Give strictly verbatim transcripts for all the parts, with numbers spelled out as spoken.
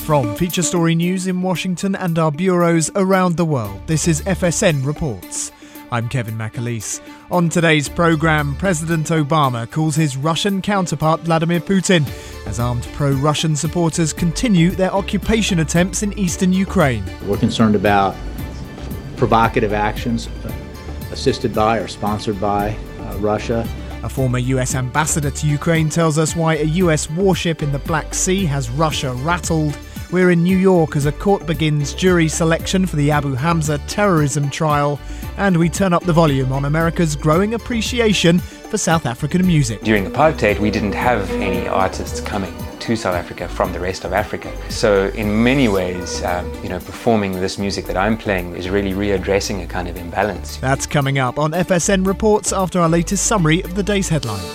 From Feature Story News in Washington and our bureaus around the world, this is F S N Reports. I'm Kevin McAleese. On today's programme, President Obama calls his Russian counterpart Vladimir Putin as armed pro-Russian supporters continue their occupation attempts in eastern Ukraine. We're concerned about provocative actions assisted by or sponsored by uh, Russia. A former U S ambassador to Ukraine tells us why a U S warship in the Black Sea has Russia rattled. We're in New York as a court begins jury selection for the Abu Hamza terrorism trial. And we turn up the volume on America's growing appreciation for South African music. During apartheid, we didn't have any artists coming to South Africa from the rest of Africa. So in many ways, um, you know, performing this music that I'm playing is really readdressing a kind of imbalance. That's coming up on F S N Reports after our latest summary of the day's headlines.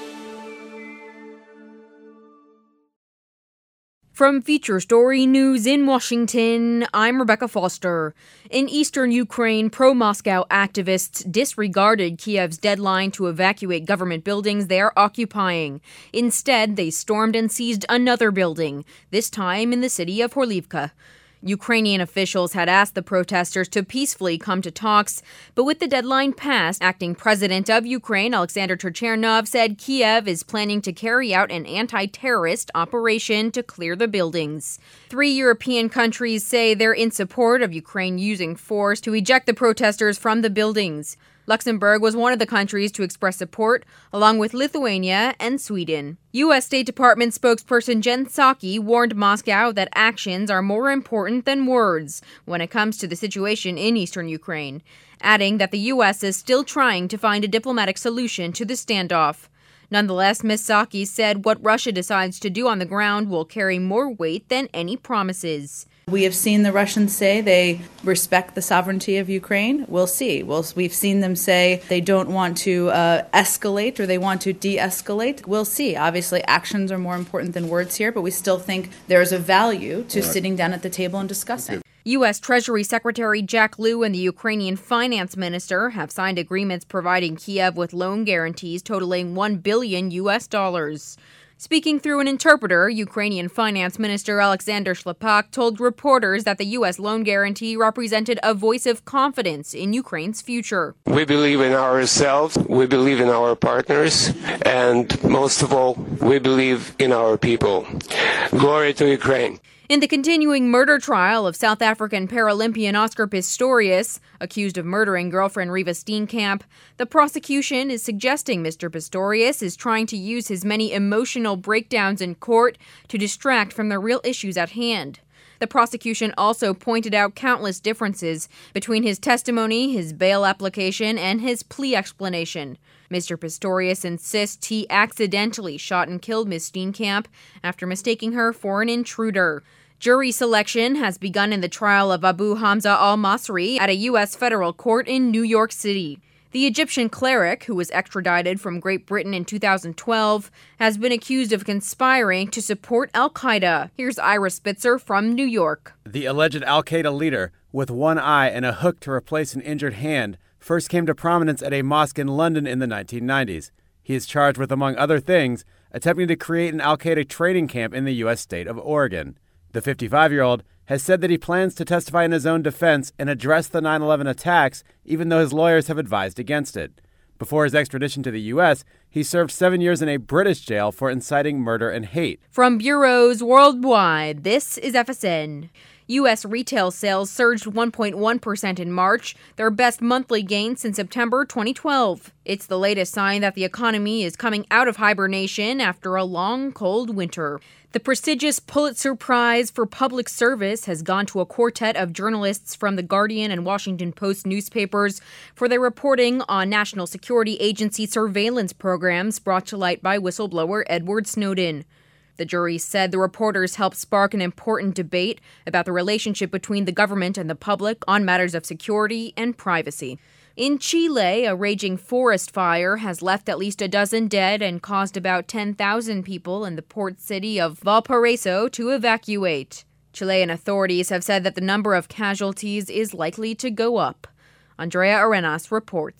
From Feature Story News in Washington, I'm Rebecca Foster. In eastern Ukraine, pro-Moscow activists disregarded Kiev's deadline to evacuate government buildings they are occupying. Instead, they stormed and seized another building, this time in the city of Horlivka. Ukrainian officials had asked the protesters to peacefully come to talks, but with the deadline passed, acting president of Ukraine, Alexander Turchynov, said Kiev is planning to carry out an anti-terrorist operation to clear the buildings. Three European countries say they're in support of Ukraine using force to eject the protesters from the buildings. Luxembourg was one of the countries to express support, along with Lithuania and Sweden. U S State Department spokesperson Jen Psaki warned Moscow that actions are more important than words when it comes to the situation in eastern Ukraine, adding that the U S is still trying to find a diplomatic solution to the standoff. Nonetheless, Miz Psaki said what Russia decides to do on the ground will carry more weight than any promises. We have seen the Russians say they respect the sovereignty of Ukraine. We'll see. We'll, we've seen them say they don't want to uh, escalate or they want to de-escalate. We'll see. Obviously, actions are more important than words here, but we still think there's a value to right. sitting down at the table and discussing. U S. Treasury Secretary Jack Lew and the Ukrainian finance minister have signed agreements providing Kiev with loan guarantees totaling one billion U S dollars. Speaking through an interpreter, Ukrainian Finance Minister Alexander Shlepak told reporters that the U S loan guarantee represented a voice of confidence in Ukraine's future. We believe in ourselves, we believe in our partners, and most of all, we believe in our people. Glory to Ukraine. In the continuing murder trial of South African Paralympian Oscar Pistorius, accused of murdering girlfriend Riva Steenkamp, the prosecution is suggesting Mister Pistorius is trying to use his many emotional breakdowns in court to distract from the real issues at hand. The prosecution also pointed out countless differences between his testimony, his bail application, and his plea explanation. Mister Pistorius insists he accidentally shot and killed Miz Steenkamp after mistaking her for an intruder. Jury selection has begun in the trial of Abu Hamza al-Masri at a U S federal court in New York City. The Egyptian cleric, who was extradited from Great Britain in two thousand twelve, has been accused of conspiring to support al-Qaeda. Here's Ira Spitzer from New York. The alleged al-Qaeda leader, with one eye and a hook to replace an injured hand, first came to prominence at a mosque in London in the nineteen nineties. He is charged with, among other things, attempting to create an al-Qaeda training camp in the U S state of Oregon. The fifty-five-year-old has said that he plans to testify in his own defense and address the nine eleven attacks, even though his lawyers have advised against it. Before his extradition to the U S, he served seven years in a British jail for inciting murder and hate. From bureaus worldwide, this is F S N. U S retail sales surged one point one percent in March, their best monthly gain since September twenty twelve. It's the latest sign that the economy is coming out of hibernation after a long, cold winter. The prestigious Pulitzer Prize for Public Service has gone to a quartet of journalists from The Guardian and Washington Post newspapers for their reporting on National Security Agency surveillance programs brought to light by whistleblower Edward Snowden. The jury said the reporters helped spark an important debate about the relationship between the government and the public on matters of security and privacy. In Chile, a raging forest fire has left at least a dozen dead and caused about ten thousand people in the port city of Valparaiso to evacuate. Chilean authorities have said that the number of casualties is likely to go up. Andrea Arenas reports.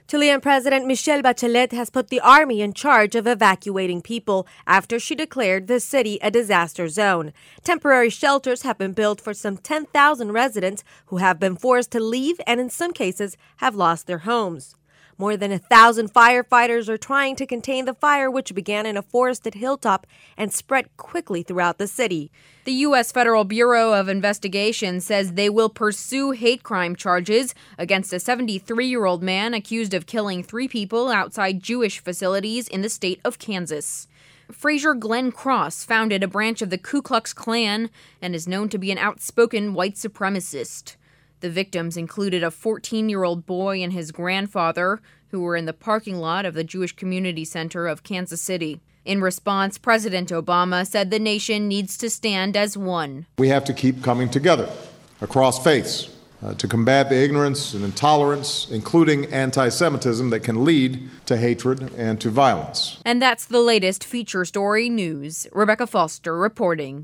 Chilean President Michelle Bachelet has put the army in charge of evacuating people after she declared the city a disaster zone. Temporary shelters have been built for some ten thousand residents who have been forced to leave and in some cases have lost their homes. More than a thousand firefighters are trying to contain the fire, which began in a forested hilltop and spread quickly throughout the city. The U S Federal Bureau of Investigation says they will pursue hate crime charges against a seventy-three-year-old man accused of killing three people outside Jewish facilities in the state of Kansas. Fraser Glenn Cross founded a branch of the Ku Klux Klan and is known to be an outspoken white supremacist. The victims included a fourteen-year-old boy and his grandfather, who were in the parking lot of the Jewish Community Center of Kansas City. In response, President Obama said the nation needs to stand as one. We have to keep coming together across faiths uh, to combat the ignorance and intolerance, including anti-Semitism, that can lead to hatred and to violence. And that's the latest Feature Story News. Rebecca Foster reporting.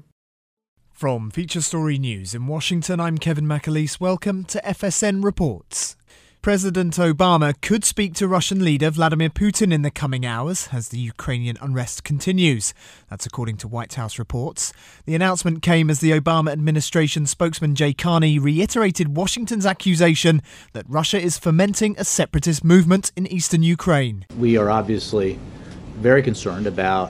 From Feature Story News in Washington, I'm Kevin McAleese. Welcome to F S N Reports. President Obama could speak to Russian leader Vladimir Putin in the coming hours as the Ukrainian unrest continues. That's according to White House reports. The announcement came as the Obama administration spokesman Jay Carney reiterated Washington's accusation that Russia is fomenting a separatist movement in eastern Ukraine. We are obviously very concerned about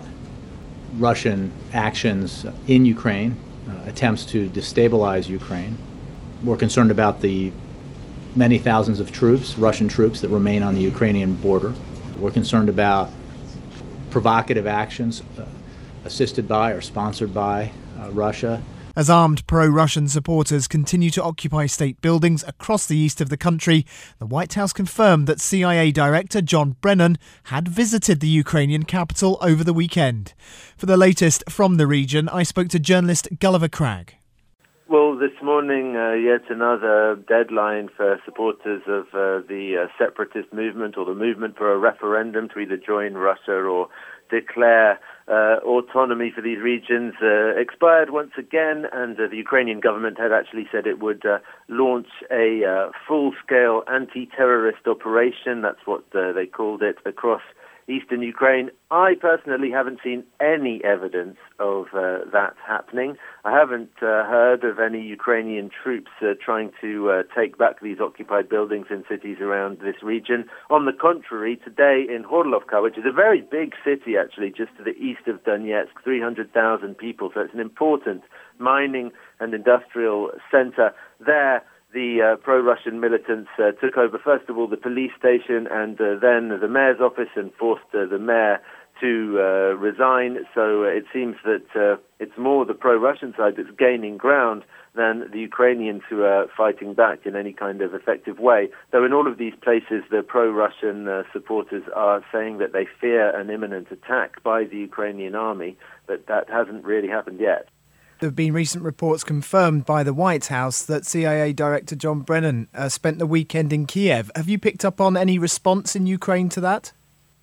Russian actions in Ukraine, uh, attempts to destabilize Ukraine. We're concerned about the many thousands of troops, Russian troops, that remain on the Ukrainian border. We're concerned about provocative actions uh, assisted by or sponsored by uh, Russia. As armed pro-Russian supporters continue to occupy state buildings across the east of the country, the White House confirmed that C I A Director John Brennan had visited the Ukrainian capital over the weekend. For the latest from the region, I spoke to journalist Gulliver Cragg. Well, this morning, uh, yet another deadline for supporters of uh, the uh, separatist movement or the movement for a referendum to either join Russia or declare uh, autonomy for these regions uh, expired once again, and uh, the Ukrainian government had actually said it would uh, launch a uh, full-scale anti-terrorist operation. That's what uh, they called it, across eastern Ukraine. I personally haven't seen any evidence of uh, that happening. I haven't uh, heard of any Ukrainian troops uh, trying to uh, take back these occupied buildings in cities around this region. On the contrary, today in Horlovka, which is a very big city actually, just to the east of Donetsk, three hundred thousand people, so it's an important mining and industrial center there. The uh, pro-Russian militants uh, took over, first of all, the police station and uh, then the mayor's office and forced uh, the mayor to uh, resign. So uh, it seems that uh, it's more the pro-Russian side that's gaining ground than the Ukrainians who are fighting back in any kind of effective way. Though in all of these places, the pro-Russian uh, supporters are saying that they fear an imminent attack by the Ukrainian army, but that hasn't really happened yet. There have been recent reports confirmed by the White House that C I A Director John Brennan uh, spent the weekend in Kiev. Have you picked up on any response in Ukraine to that?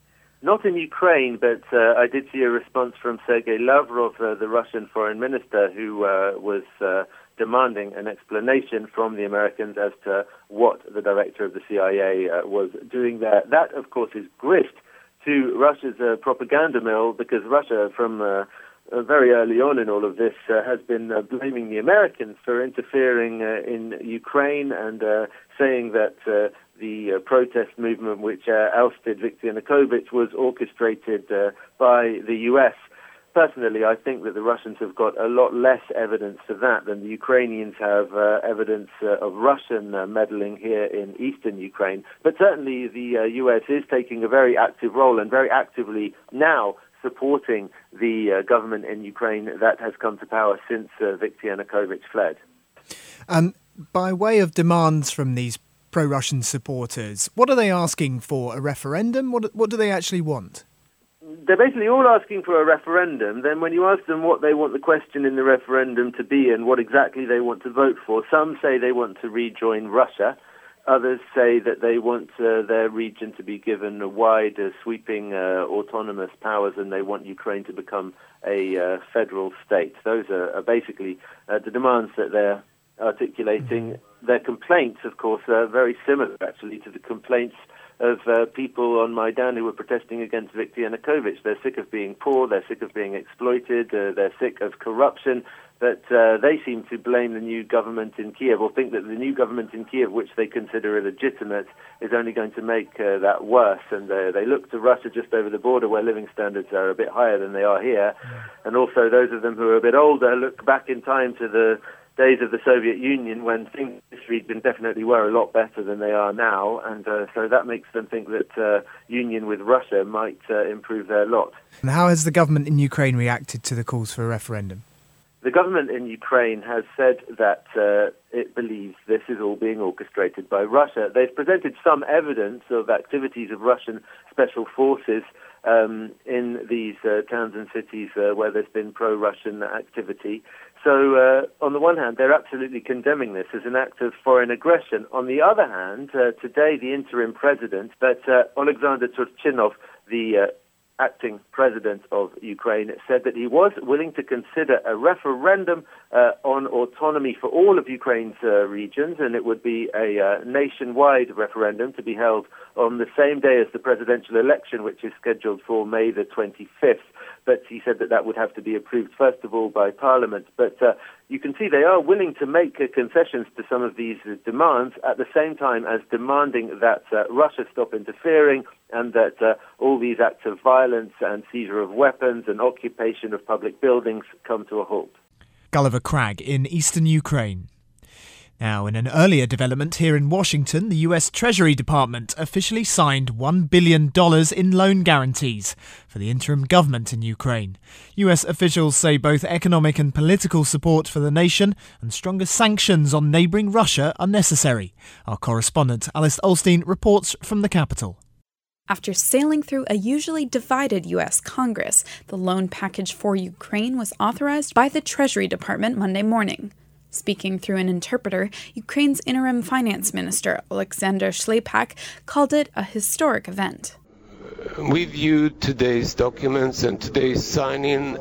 Not in Ukraine, but uh, I did see a response from Sergei Lavrov, uh, the Russian foreign minister, who uh, was uh, demanding an explanation from the Americans as to what the director of the C I A uh, was doing there. That, of course, is grist to Russia's uh, propaganda mill, because Russia, from uh, Uh, very early on in all of this, uh, has been uh, blaming the Americans for interfering uh, in Ukraine and uh, saying that uh, the uh, protest movement which uh, ousted Viktor Yanukovych was orchestrated uh, by the U S. Personally, I think that the Russians have got a lot less evidence of that than the Ukrainians have uh, evidence uh, of Russian uh, meddling here in eastern Ukraine. But certainly the uh, U S is taking a very active role and very actively now supporting the uh, government in Ukraine that has come to power since uh, Viktor Yanukovych fled. And by way of demands from these pro-Russian supporters, what are they asking for? A referendum? What, what do they actually want? They're basically all asking for a referendum. Then when you ask them what they want the question in the referendum to be and what exactly they want to vote for, some say they want to rejoin Russia. Others say that they want uh, their region to be given a wide, uh, sweeping uh, autonomous powers, and they want Ukraine to become a uh, federal state. Those are, are basically uh, the demands that they're articulating. Their complaints, of course, are very similar, actually, to the complaints of uh, people on Maidan who were protesting against Viktor Yanukovych. They're sick of being poor, they're sick of being exploited, uh, they're sick of corruption. But uh, they seem to blame the new government in Kiev, or think that the new government in Kiev, which they consider illegitimate, is only going to make uh, that worse. And uh, they look to Russia just over the border, where living standards are a bit higher than they are here. And also those of them who are a bit older look back in time to the days of the Soviet Union, when things definitely were a lot better than they are now. And uh, so that makes them think that uh, union with Russia might uh, improve their lot. And how has the government in Ukraine reacted to the calls for a referendum? The government in Ukraine has said that uh, it believes this is all being orchestrated by Russia. They've presented some evidence of activities of Russian special forces um, in these uh, towns and cities uh, where there's been pro-Russian activity. So, uh, on the one hand, they're absolutely condemning this as an act of foreign aggression. On the other hand, uh, today the interim president, but uh, Alexander Turchinov, the uh, acting president of Ukraine, said that he was willing to consider a referendum uh, on autonomy for all of Ukraine's uh, regions, and it would be a uh, nationwide referendum to be held on the same day as the presidential election, which is scheduled for May the twenty-fifth. But he said that that would have to be approved, first of all, by Parliament. But uh, you can see they are willing to make uh, concessions to some of these uh, demands, at the same time as demanding that uh, Russia stop interfering, and that uh, all these acts of violence and seizure of weapons and occupation of public buildings come to a halt. Gulliver Cragg in eastern Ukraine. Now, in an earlier development here in Washington, the U S Treasury Department officially signed one billion dollars in loan guarantees for the interim government in Ukraine. U S officials say both economic and political support for the nation and stronger sanctions on neighbouring Russia are necessary. Our correspondent Alice Olstein reports from the capital. After sailing through a usually divided U S Congress, the loan package for Ukraine was authorized by the Treasury Department Monday morning. Speaking through an interpreter, Ukraine's interim finance minister, Alexander Shlepak, called it a historic event. We view today's documents and today's signing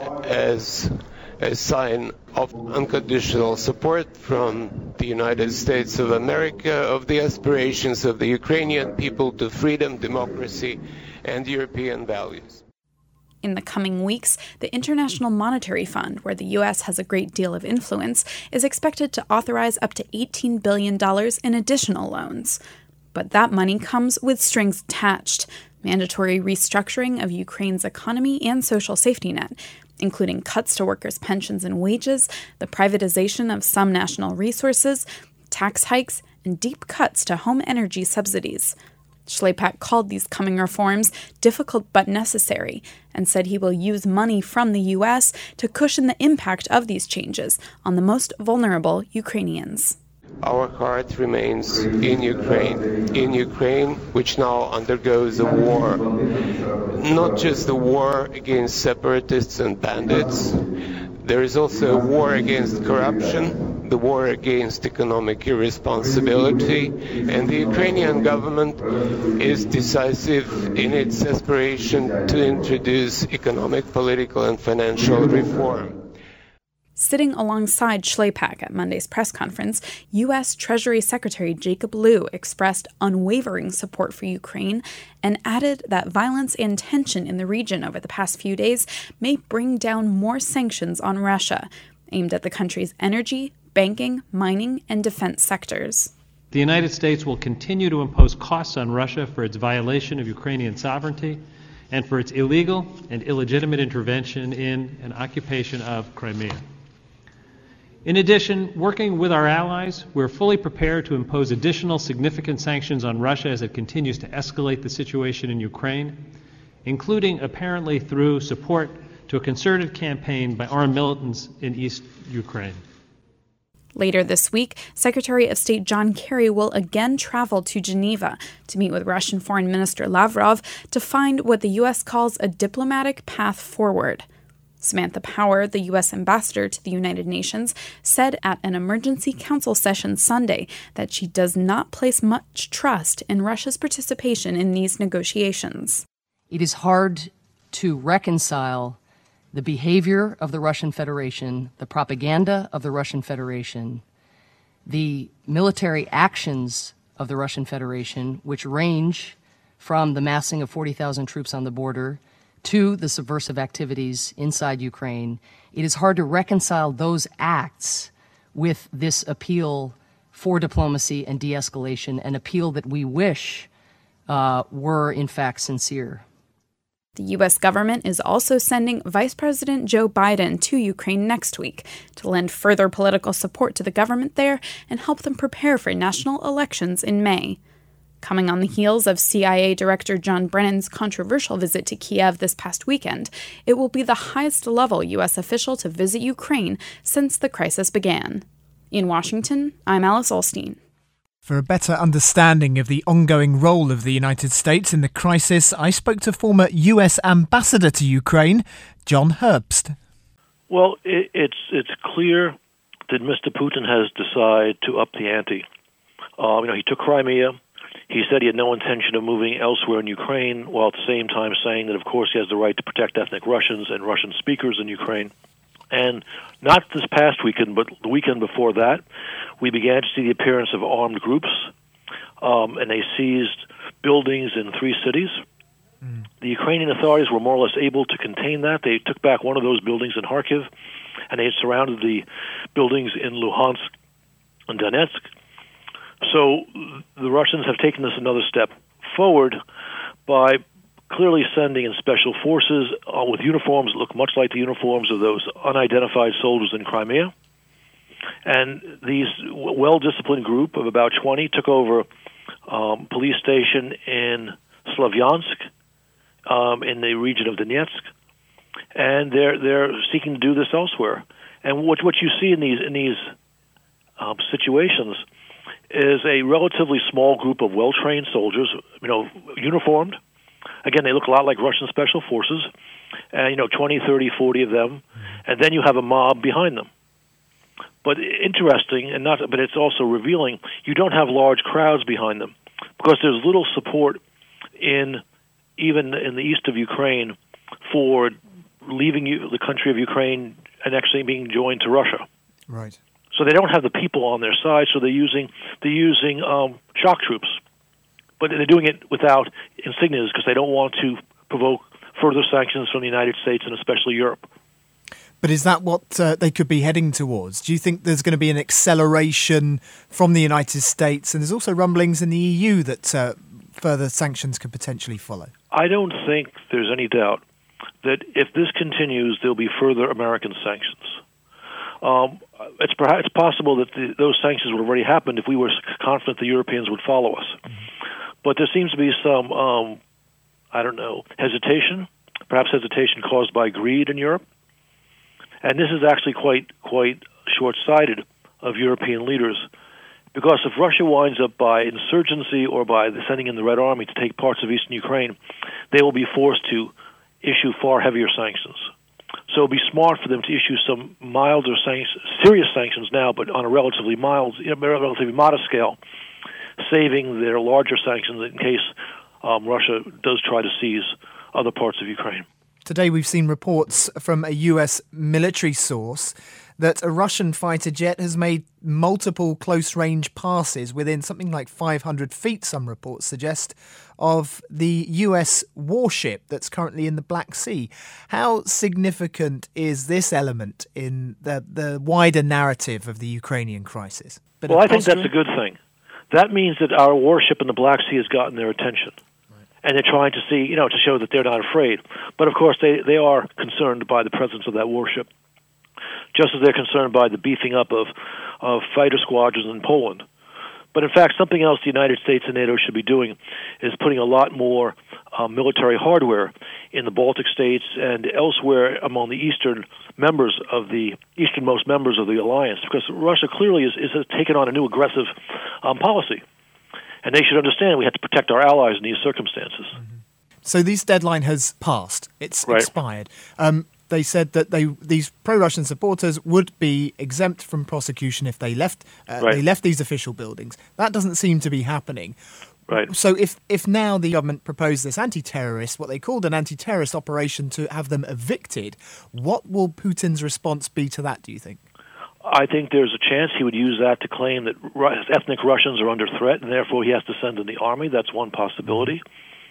as a sign of unconditional support from the United States of America of the aspirations of the Ukrainian people to freedom, democracy, and European values. In the coming weeks, the International Monetary Fund, where the U S has a great deal of influence, is expected to authorize up to eighteen billion dollars in additional loans. But that money comes with strings attached: mandatory restructuring of Ukraine's economy and social safety net, including cuts to workers' pensions and wages, the privatization of some national resources, tax hikes, and deep cuts to home energy subsidies. Shlepak called these coming reforms difficult but necessary, and said he will use money from the U S to cushion the impact of these changes on the most vulnerable Ukrainians. Our heart remains in Ukraine, in Ukraine, which now undergoes a war. Not just the war against separatists and bandits, there is also a war against corruption, the war against economic irresponsibility, and the Ukrainian government is decisive in its aspiration to introduce economic, political, and financial reform. Sitting alongside Shlepak at Monday's press conference, U S Treasury Secretary Jacob Lew expressed unwavering support for Ukraine and added that violence and tension in the region over the past few days may bring down more sanctions on Russia, aimed at the country's energy, banking, mining, and defense sectors. The United States will continue to impose costs on Russia for its violation of Ukrainian sovereignty and for its illegal and illegitimate intervention in and occupation of Crimea. In addition, working with our allies, we're fully prepared to impose additional significant sanctions on Russia as it continues to escalate the situation in Ukraine, including apparently through support to a concerted campaign by armed militants in East Ukraine. Later this week, Secretary of State John Kerry will again travel to Geneva to meet with Russian Foreign Minister Lavrov to find what the U S calls a diplomatic path forward. Samantha Power, the U S ambassador to the United Nations, said at an emergency council session Sunday that she does not place much trust in Russia's participation in these negotiations. It is hard to reconcile the behavior of the Russian Federation, the propaganda of the Russian Federation, the military actions of the Russian Federation, which range from the massing of forty thousand troops on the border to the subversive activities inside Ukraine, it is hard to reconcile those acts with this appeal for diplomacy and de-escalation, an appeal that we wish uh, were in fact sincere. The U S government is also sending Vice President Joe Biden to Ukraine next week to lend further political support to the government there and help them prepare for national elections in May. Coming on the heels of C I A Director John Brennan's controversial visit to Kiev this past weekend, it will be the highest-level U S official to visit Ukraine since the crisis began. In Washington, I'm Alice Olstein. For a better understanding of the ongoing role of the United States in the crisis, I spoke to former U S Ambassador to Ukraine, John Herbst. Well, it, it's it's clear that Mister Putin has decided to up the ante. Uh, you know, he took Crimea. He said he had no intention of moving elsewhere in Ukraine, while at the same time saying that, of course, he has the right to protect ethnic Russians and Russian speakers in Ukraine. And not this past weekend, but the weekend before that, we began to see the appearance of armed groups, um, and they seized buildings in three cities. Mm. The Ukrainian authorities were more or less able to contain that. They took back one of those buildings in Kharkiv, and they had surrounded the buildings in Luhansk and Donetsk. So the Russians have taken this another step forward by clearly sending in special forces uh, with uniforms that look much like the uniforms of those unidentified soldiers in Crimea. And these well-disciplined group of about twenty took over um, police station in Slavyansk, um, in the region of Donetsk, and they're they're seeking to do this elsewhere. And what what you see in these in these um, situations is a relatively small group of well-trained soldiers, you know, uniformed. Again, they look a lot like Russian special forces, and, you know, twenty, thirty, forty of them, and then you have a mob behind them. But interesting, and not, but it's also revealing, you don't have large crowds behind them, because there's little support in, even in the east of Ukraine, for leaving you, the country of Ukraine and actually being joined to Russia. Right. So they don't have the people on their side, so they're using they're using um, shock troops. But they're doing it without insignias because they don't want to provoke further sanctions from the United States and especially Europe. But is that what uh, they could be heading towards? Do you think there's going to be an acceleration from the United States? And there's also rumblings in the E U that uh, further sanctions could potentially follow. I don't think there's any doubt that if this continues, there'll be further American sanctions. Um, it's perhaps it's possible that the, those sanctions would have already happened if we were confident the Europeans would follow us. Mm-hmm. But there seems to be some, um, I don't know, hesitation, perhaps hesitation caused by greed in Europe. And this is actually quite quite short-sighted of European leaders, because if Russia winds up by insurgency or by the sending in the Red Army to take parts of eastern Ukraine, they will be forced to issue far heavier sanctions. So it would be smart for them to issue some milder, sanctions, serious sanctions now, but on a relatively mild, you know, relatively modest scale, saving their larger sanctions in case um, Russia does try to seize other parts of Ukraine. Today we've seen reports from a U S military source that a Russian fighter jet has made multiple close-range passes within something like five hundred feet, some reports suggest, of the U S warship that's currently in the Black Sea. How significant is this element in the, the wider narrative of the Ukrainian crisis? Bit well, I think that's a good thing. That means that our warship in the Black Sea has gotten their attention. Right. And they're trying to see, you know, to show that they're not afraid. But, of course, they, they are concerned by the presence of that warship, just as they're concerned by the beefing up of, of fighter squadrons in Poland. But, in fact, something else the United States and NATO should be doing is putting a lot more uh, military hardware in the Baltic states and elsewhere among the eastern members of the easternmost members of the alliance, because Russia clearly is, is has taken on a new aggressive um, policy. And they should understand we have to protect our allies in these circumstances. Mm-hmm. So this deadline has passed. It's right. expired. Um, they said that they these pro-Russian supporters would be exempt from prosecution if they left uh, right. they left these official buildings. That doesn't seem to be happening. Right. So if, if now the government proposed this anti-terrorist, what they called an anti-terrorist operation to have them evicted, what will Putin's response be to that, do you think? I think there's a chance he would use that to claim that ethnic Russians are under threat, and therefore he has to send in the army. That's one possibility.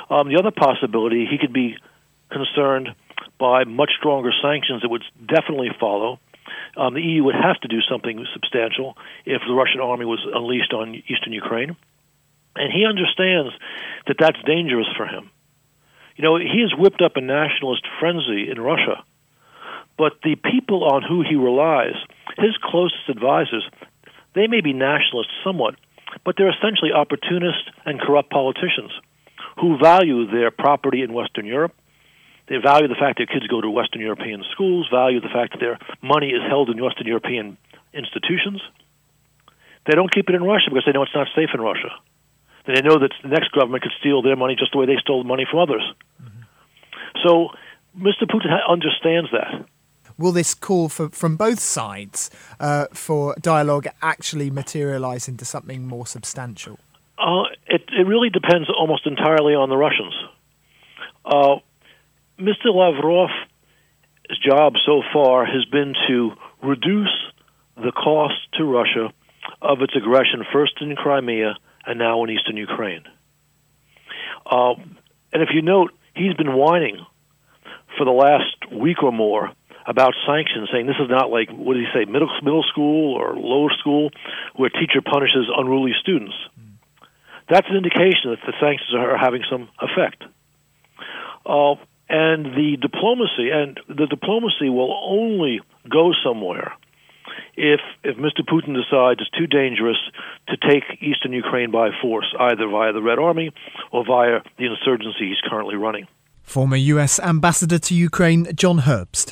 Um, the other possibility, he could be concerned by much stronger sanctions that would definitely follow. Um, the E U would have to do something substantial if the Russian army was unleashed on eastern Ukraine. And he understands that that's dangerous for him. You know, he has whipped up a nationalist frenzy in Russia, but the people on who he relies, his closest advisors, they may be nationalists somewhat, but they're essentially opportunist and corrupt politicians who value their property in Western Europe. They value the fact that kids go to Western European schools, value the fact that their money is held in Western European institutions. They don't keep it in Russia because they know it's not safe in Russia. They know that the next government could steal their money just the way they stole money from others. Mm-hmm. So Mister Putin understands that. Will this call for, from both sides uh, for dialogue actually materialise into something more substantial? Uh, it, it really depends almost entirely on the Russians. Uh, Mister Lavrov's job so far has been to reduce the cost to Russia of its aggression, first in Crimea and now in eastern Ukraine. Uh, and if you note, he's been whining for the last week or more about sanctions, saying this is not like, what did he say, middle middle school or lower school, where a teacher punishes unruly students. Mm. That's an indication that the sanctions are having some effect. Uh, and the diplomacy, and the diplomacy will only go somewhere if if Mister Putin decides it's too dangerous to take eastern Ukraine by force, either via the Red Army or via the insurgency he's currently running. Former U S Ambassador to Ukraine, John Herbst.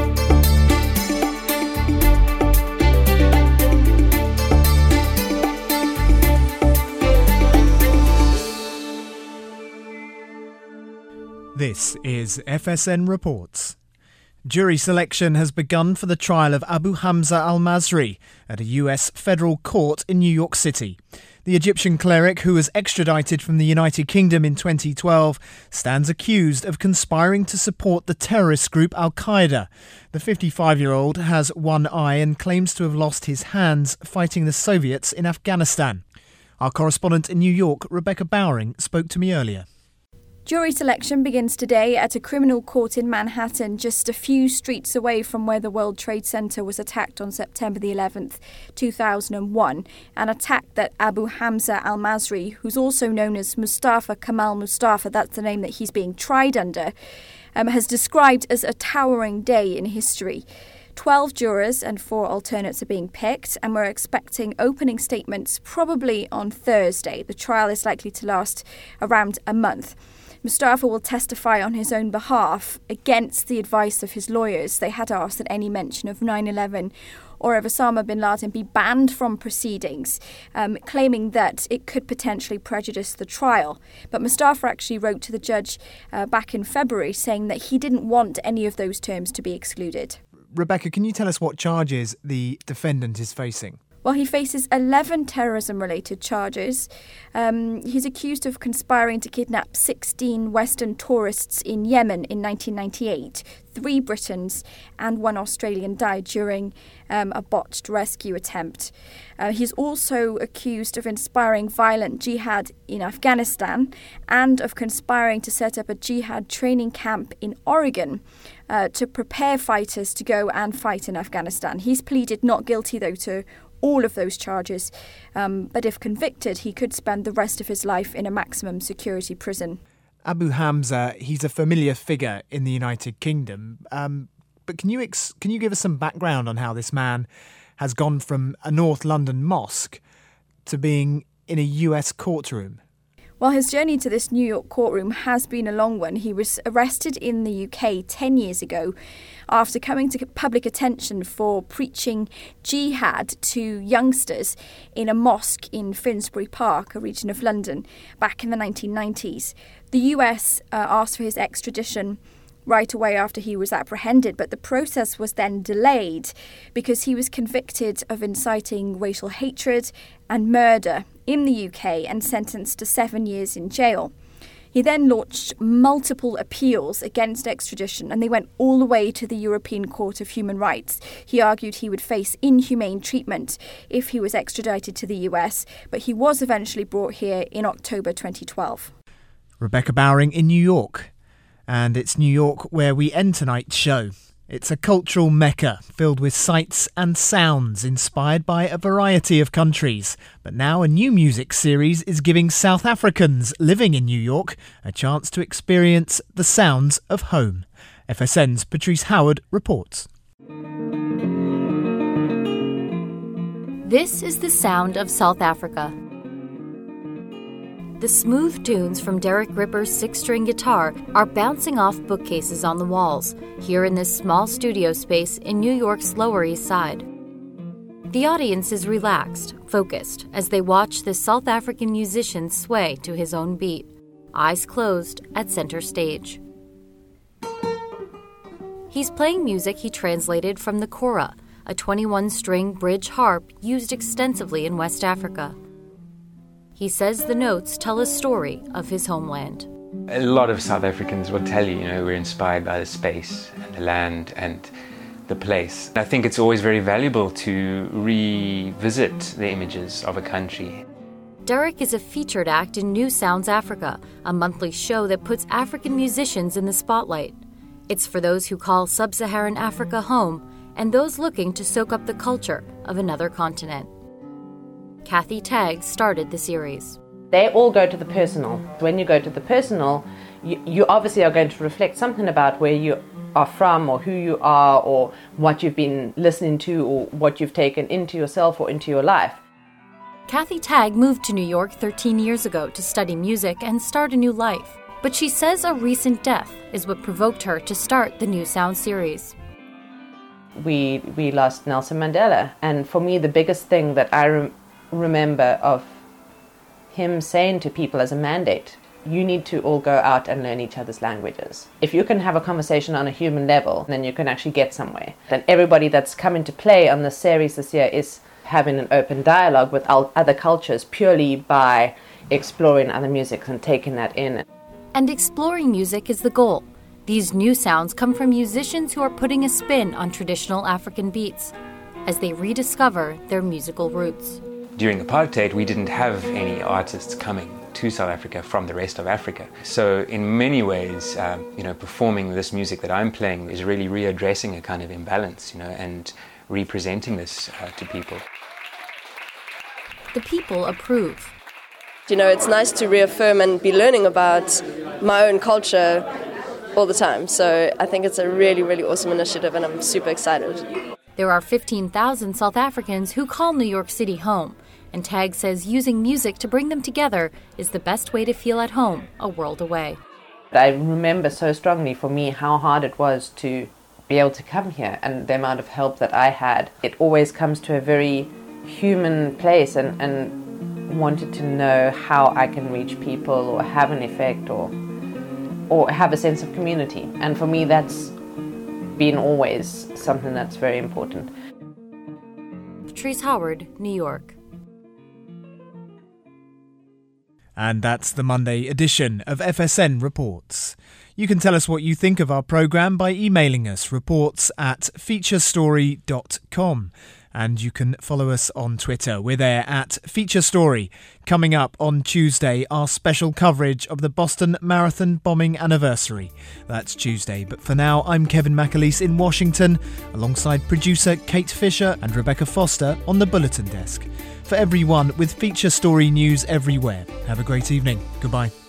This is F S N Reports. Jury selection has begun for the trial of Abu Hamza al-Masri at a U S federal court in New York City. The Egyptian cleric, who was extradited from the United Kingdom in twenty twelve, stands accused of conspiring to support the terrorist group Al-Qaeda. The fifty-five-year-old has one eye and claims to have lost his hands fighting the Soviets in Afghanistan. Our correspondent in New York, Rebecca Bowring, spoke to me earlier. Jury selection begins today at a criminal court in Manhattan, just a few streets away from where the World Trade Center was attacked on September the eleventh, two thousand one, an attack that Abu Hamza al-Masri, who's also known as Mustafa Kemal Mustafa, that's the name that he's being tried under, um, has described as a towering day in history. Twelve jurors and four alternates are being picked, and we're expecting opening statements probably on Thursday. The trial is likely to last around a month. Mustafa will testify on his own behalf against the advice of his lawyers. They had asked that any mention of nine eleven or of Osama bin Laden be banned from proceedings, um, claiming that it could potentially prejudice the trial. But Mustafa actually wrote to the judge uh, back in February saying that he didn't want any of those terms to be excluded. Rebecca, can you tell us what charges the defendant is facing? Well, he faces eleven terrorism-related charges. Um, he's accused of conspiring to kidnap sixteen Western tourists in Yemen in nineteen ninety-eight. Three Britons and one Australian died during um, a botched rescue attempt. Uh, he's also accused of inspiring violent jihad in Afghanistan and of conspiring to set up a jihad training camp in Oregon uh, to prepare fighters to go and fight in Afghanistan. He's pleaded not guilty, though, to all of those charges, um, but if convicted, he could spend the rest of his life in a maximum security prison. Abu Hamza, he's a familiar figure in the United Kingdom, um, but can you ex- can you give us some background on how this man has gone from a North London mosque to being in a U S courtroom? Well, his journey to this New York courtroom has been a long one. He was arrested in the U K ten years ago after coming to public attention for preaching jihad to youngsters in a mosque in Finsbury Park, a region of London, back in the nineteen nineties. The U S uh, asked for his extradition right away after he was apprehended, but the process was then delayed because he was convicted of inciting racial hatred and murder in the U K and sentenced to seven years in jail. He then launched multiple appeals against extradition, and they went all the way to the European Court of Human Rights. He argued he would face inhumane treatment if he was extradited to the U S, but he was eventually brought here in October twenty twelve. Rebecca Bowring in New York. And it's New York where we end tonight's show. It's a cultural mecca filled with sights and sounds inspired by a variety of countries. But now a new music series is giving South Africans living in New York a chance to experience the sounds of home. F S N's Patrice Howard reports. This is the sound of South Africa. The smooth tunes from Derek Ripper's six-string guitar are bouncing off bookcases on the walls, here in this small studio space in New York's Lower East Side. The audience is relaxed, focused, as they watch this South African musician sway to his own beat, eyes closed at center stage. He's playing music he translated from the kora, a twenty-one-string bridge harp used extensively in West Africa. He says the notes tell a story of his homeland. A lot of South Africans will tell you, you know, we're inspired by the space and the land and the place. I think it's always very valuable to revisit the images of a country. Derek is a featured act in New Sounds Africa, a monthly show that puts African musicians in the spotlight. It's for those who call sub-Saharan Africa home and those looking to soak up the culture of another continent. Kathy Tagg started the series. They all go to the personal. When you go to the personal, you, you obviously are going to reflect something about where you are from or who you are or what you've been listening to or what you've taken into yourself or into your life. Kathy Tagg moved to New York thirteen years ago to study music and start a new life. But she says a recent death is what provoked her to start the New Sound series. We, we lost Nelson Mandela. And for me, the biggest thing that I remember remember of him saying to people as a mandate, you need to all go out and learn each other's languages. If you can have a conversation on a human level, then you can actually get somewhere. Then everybody that's come into play on the series this year is having an open dialogue with other cultures purely by exploring other music and taking that in. And exploring music is the goal. These new sounds come from musicians who are putting a spin on traditional African beats as they rediscover their musical roots. During apartheid, we didn't have any artists coming to South Africa from the rest of Africa. So in many ways, um, you know, performing this music that I'm playing is really readdressing a kind of imbalance, you know, and representing this uh, to people. The people approve. You know, it's nice to reaffirm and be learning about my own culture all the time. So I think it's a really, really awesome initiative and I'm super excited. There are fifteen thousand South Africans who call New York City home, and Tagg says using music to bring them together is the best way to feel at home a world away. I remember so strongly for me how hard it was to be able to come here and the amount of help that I had. It always comes to a very human place and, and wanted to know how I can reach people or have an effect or, or have a sense of community. And for me that's been always something that's very important. Patrice Howard, New York. And that's the Monday edition of F S N Reports. You can tell us what you think of our programme by emailing us reports at featurestory dot com. And you can follow us on Twitter. We're there at Feature Story. Coming up on Tuesday, our special coverage of the Boston Marathon bombing anniversary. That's Tuesday. But for now, I'm Kevin McAleese in Washington, alongside producer Kate Fisher and Rebecca Foster on the Bulletin Desk. For everyone with Feature Story news everywhere, have a great evening. Goodbye.